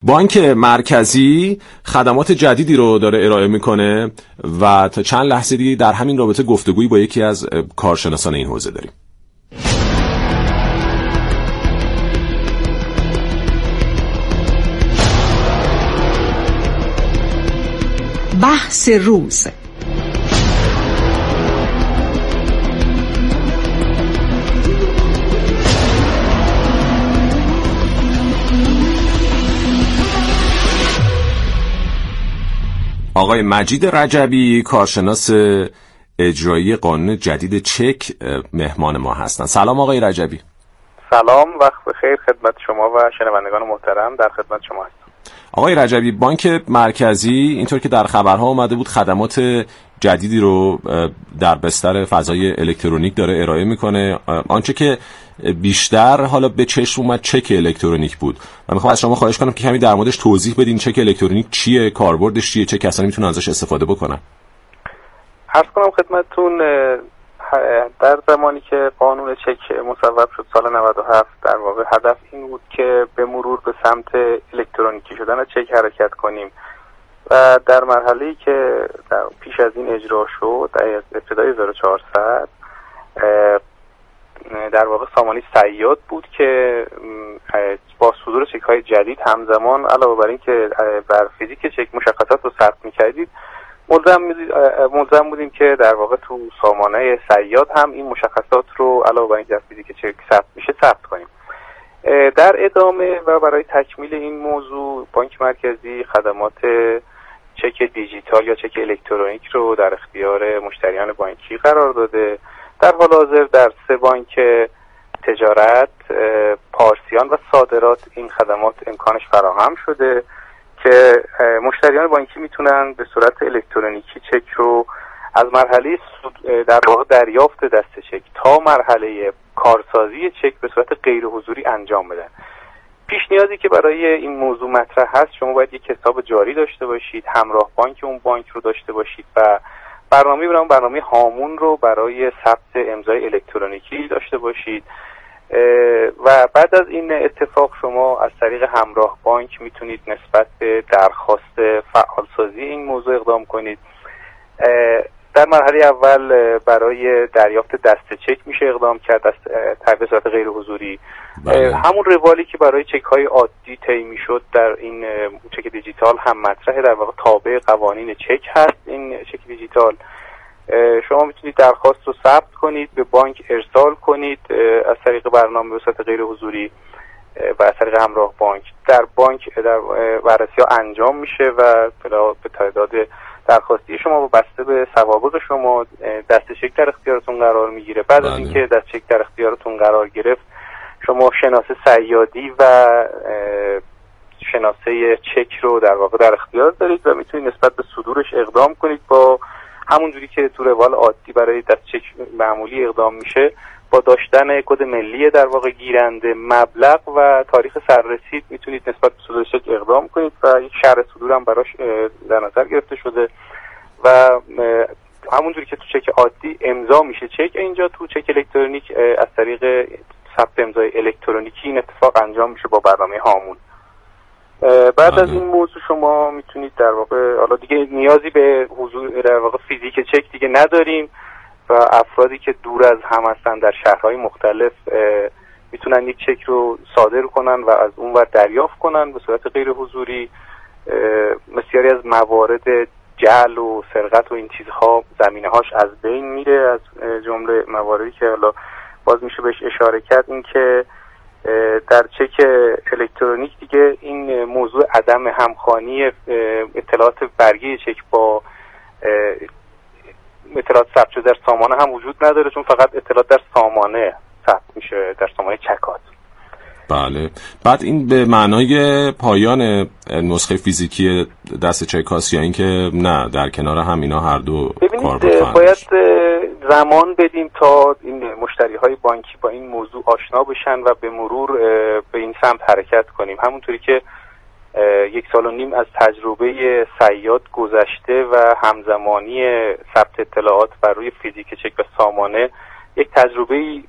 بانک مرکزی خدمات جدیدی رو داره ارائه میکنه و تا چند لحظه دیگه در همین رابطه گفتگویی با یکی از کارشناسان این حوزه داریم. بحث روز. آقای مجید رجبی، کارشناس اجرایی قانون جدید چک، مهمان ما هستند. سلام آقای رجبی. سلام، وقت بخیر خدمت شما و شنوندگان محترم. در خدمت شما هستم. آقای رجبی، بانک مرکزی اینطور که در خبرها اومده بود خدمات جدیدی رو در بستر فضای الکترونیک داره ارائه میکنه. آنچه که بیشتر حالا به چشم اومد چک الکترونیک بود و میخوام از شما خواهش کنم که کمی در موردش توضیح بدین. چک الکترونیک چیه، کاربردش چیه، چه کسانی میتونن ازش استفاده بکنن؟ عرض کنم خدمتتون در زمانی که قانون چک مصوب شد سال 97 در واقع هدف این بود که به مرور به سمت الکترونیکی شدن چک حرکت کنیم و در مرحله‌ای که پیش از این اجرا شد در ابتدای 1400 در واقع سامانه صیاد بود که با صدور چک‌های جدید همزمان علاوه بر این که بر فیزیک چک مشخصات رو ثبت می‌کردید ملزم بودیم که در واقع تو سامانه صیاد هم این مشخصات رو علاوه بر این که در فیزیک چک ثبت میشه ثبت کنیم. در ادامه و برای تکمیل این موضوع بانک مرکزی خدمات چک دیجیتال یا چک الکترونیک رو در اختیار مشتریان بانکی قرار داده. در حال حاضر در 3 بانک تجارت، پارسیان و صادرات این خدمات امکانش فراهم شده که مشتریان بانکی میتونن به صورت الکترونیکی چک رو از مرحله در واقع دریافت دست چک تا مرحله کارسازی چک به صورت غیر حضوری انجام بدن. پیش نیازی که برای این موضوع مطرح هست، شما باید یک حساب جاری داشته باشید، همراه بانک اون بانک رو داشته باشید و برنامه هامون رو برای ثبت امضای الکترونیکی داشته باشید و بعد از این اتفاق شما از طریق همراه بانک میتونید نسبت به درخواست فعالسازی این موضوع اقدام کنید. در مرحله اول برای دریافت دست چک میشه اقدام کرد به صورت غیر حضوری. همون روالی که برای چک های عادی طی میشد در این چک دیجیتال هم مطرحه، در واقع تابع قوانین چک هست. این چک دیجیتال شما میتونید درخواست رو ثبت کنید، به بانک ارسال کنید از طریق برنامه به صورت غیر حضوری و از طریق همراه بانک. در بانک در بررسی ها انجام میشه و به تعداد درخواستی شما و بسته به سوابق شما دست چک در اختیارتون قرار میگیره. بعد از اینکه دست چک در اختیارتون قرار گرفت، شما شناسه صیادی و شناسه چک رو در واقع در اختیار دارید و میتونید نسبت به صدورش اقدام کنید. با همون جوری که تو روال عادی برای دست چک معمولی اقدام میشه، با داشتن کد ملی در واقع گیرنده، مبلغ و تاریخ سررسید میتونید نسبت به صدور چک اقدام کنید و یک شرح صدور هم براش در نظر گرفته شده و همونجوری که تو چک عادی امضا میشه چک، اینجا تو چک الکترونیک از طریق ثبت امضای الکترونیکی این اتفاق انجام میشه با برنامه هامون. بعد از این موضوع شما میتونید در واقع حالا دیگه نیازی به حضور در واقع فیزیک چک دیگه نداریم و افرادی که دور از هم هستن در شهرهای مختلف میتونن یک چک رو صادر کنن و از اون ور دریافت کنن به صورت غیر حضوری. بسیاری از موارد جعل و سرقت و این چیزها زمینه‌هاش از بین میره. از جمله مواردی که حالا باز میشه بهش اشاره کرد این که در چک الکترونیک دیگه این موضوع عدم همخوانی اطلاعات برگه چک با اطلاعات ثبت شده در سامانه هم وجود نداره، چون فقط اطلاعات در سامانه ثبت میشه، در سامانه چکات. بله. بعد این به معنای پایان نسخه فیزیکی دست چک هاست یا اینکه نه در کنار هم اینا هر دو کاربرد خواهند؟ باید زمان بدیم تا این مشتری های بانکی با این موضوع آشنا بشن و به مرور به این سمت حرکت کنیم. همونطوری که 1.5 سال از تجربه صیاد گذشته و همزمانی ثبت اطلاعات بر روی فیزیک چک و سامانه یک تجربه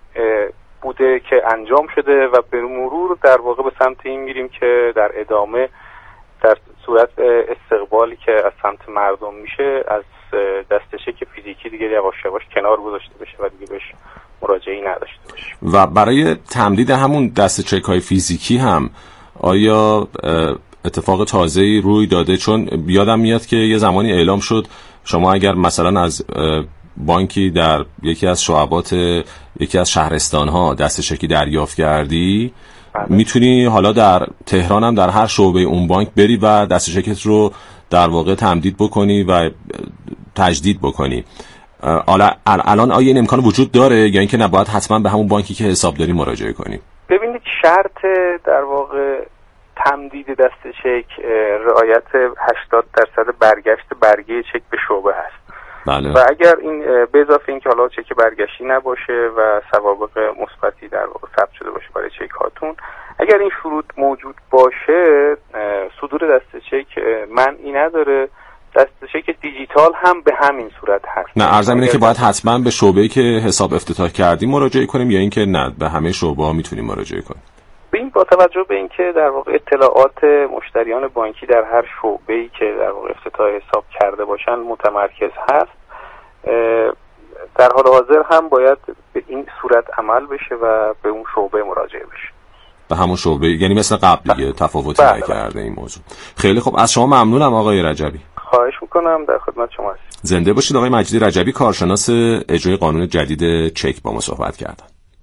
بوده که انجام شده و به مرور در واقع به سمت این میریم که در ادامه در صورت استقبالی که از سمت مردم میشه از دست چک فیزیکی دیگه یواش یواش کنار گذاشته بشه و دیگه بهش مراجعه‌ای نداشته باشه. و برای تمدید همون دست چک‌های فیزیکی هم آیا اتفاق تازه‌ای روی داده؟ چون یادم میاد که یه زمانی اعلام شد شما اگر مثلا از بانکی در یکی از شعبات یکی از شهرستان‌ها دست چکی دریافت کردی میتونی حالا در تهران هم در هر شعبه اون بانک بری و دست چکت رو در واقع تمدید بکنی و تجدید بکنی. الان آیا این امکان وجود داره یا اینکه نباید حتما به همون بانکی که حسابداری مراجعه کنیم؟ ببینید شرط در واقع تمدید دست چک رعایت 80% برگشت برگه چک به شعبه هست. بله. و اگر این به اضافه این که حالا چک برگشتی نباشه و سوابق مثبتی در واقع ثبت شده باشه برای چک هاتون، اگر این شروط موجود باشه صدور دست چک معنی نداره. دست چک دیجیتال هم به همین صورت هست. نه عرضم اینه که باید حتما به شعبه‌ای که حساب افتتاح کردیم مراجعه کنیم یا اینکه نه به همه شعبه‌ها میتونیم مراجعه کنیم؟ این با توجه به اینکه در واقع اطلاعات مشتریان بانکی در هر شعبه‌ای که در واقع افتتاح حساب کرده باشن متمرکز هست، در حال حاضر هم باید به این صورت عمل بشه و به اون شعبه مراجعه بشه. به همون شعبه، یعنی مثل قبل دیگه تفاوتی نکرده این موضوع. خیلی خوب، از شما ممنونم آقای رجبی. خواهش میکنم، در خدمت شما هستم. زنده باشید. آقای مجیدی رجبی، کارشناس اجرای قانون جدید چک، با ما صحبت کردن.